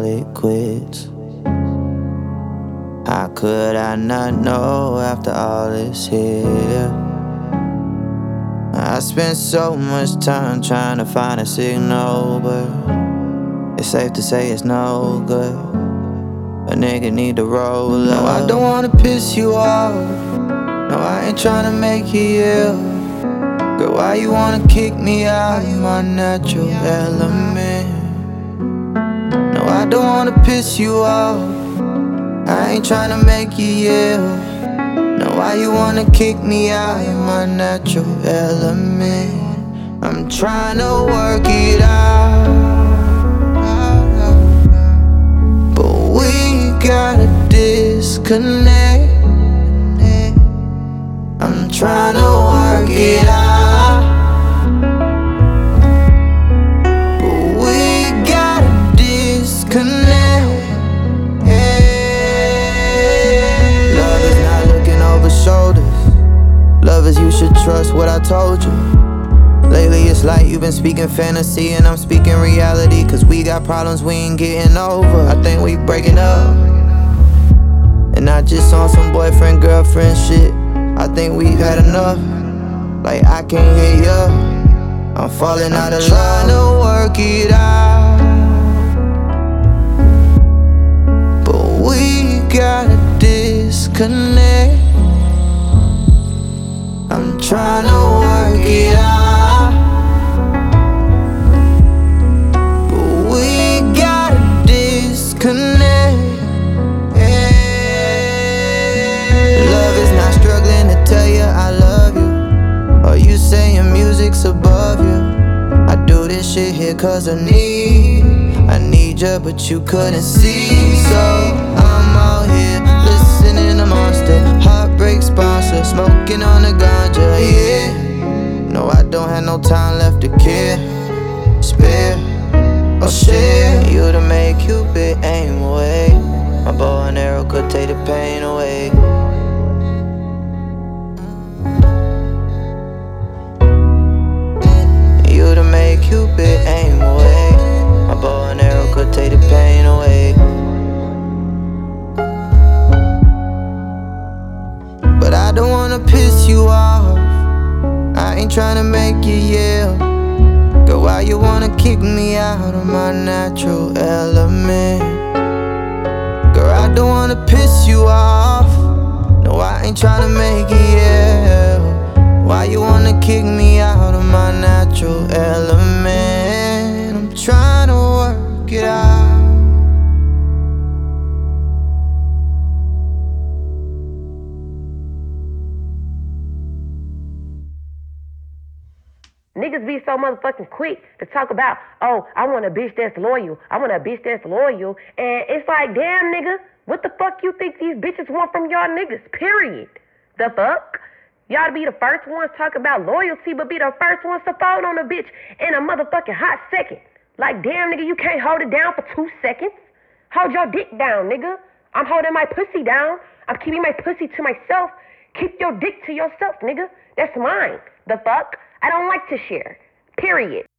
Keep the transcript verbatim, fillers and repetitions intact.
it quits. How could I not know after all this here? I spent so much time trying to find a signal, but it's safe to say it's no good. A nigga need to roll up. No, I don't wanna piss you off. No, I ain't tryna make you ill. Girl, why you wanna kick me out of my natural element? No, I don't wanna piss you off. I ain't tryna make you ill. No, why you wanna kick me out of my natural element? I'm tryna work it out, but we gotta disconnect. I'm tryna work it out, but we gotta disconnect. Love is not looking over shoulders. Love is you should trust what I told you. Lately it's like you've been speaking fantasy and I'm speaking reality. Cause we got problems we ain't getting over. I think we breaking up, and not just on some boyfriend girlfriend shit. I think we've had enough. Like I can't hear ya. I'm falling out of love. I'm tryna work it out, but we gotta disconnect. I'm tryna work it out, but we gotta disconnect. Love is not struggling to tell you I love you, or you saying music's above you. I do this shit here cause I need, I need you but you couldn't see. So I'm out here listening to Monster, Heartbreak sponsor, smoking on the ganja, yeah. No, I don't have no time left to care, spare, or share. You to make Cupid aim away. My bow and arrow could take the pain away. You to make Cupid aim away. My bow and arrow could take the pain away. But I don't wanna piss you off. I ain't tryna make you yell. Girl, why you wanna kick me out of my natural element? Girl, I don't wanna piss you off. No, I ain't tryna make you yell. Why you wanna kick me out of my natural element? I'm tryna work it out. Niggas be so motherfucking quick to talk about, oh, I want a bitch that's loyal. I want a bitch that's loyal. And it's like, damn, nigga, what the fuck you think these bitches want from y'all niggas, period? The fuck? Y'all be the first ones talk about loyalty, but be the first ones to fold on a bitch in a motherfucking hot second. Like, damn, nigga, you can't hold it down for two seconds? Hold your dick down, nigga. I'm holding my pussy down. I'm keeping my pussy to myself. Keep your dick to yourself, nigga. That's mine. The fuck? I don't like to share. Period.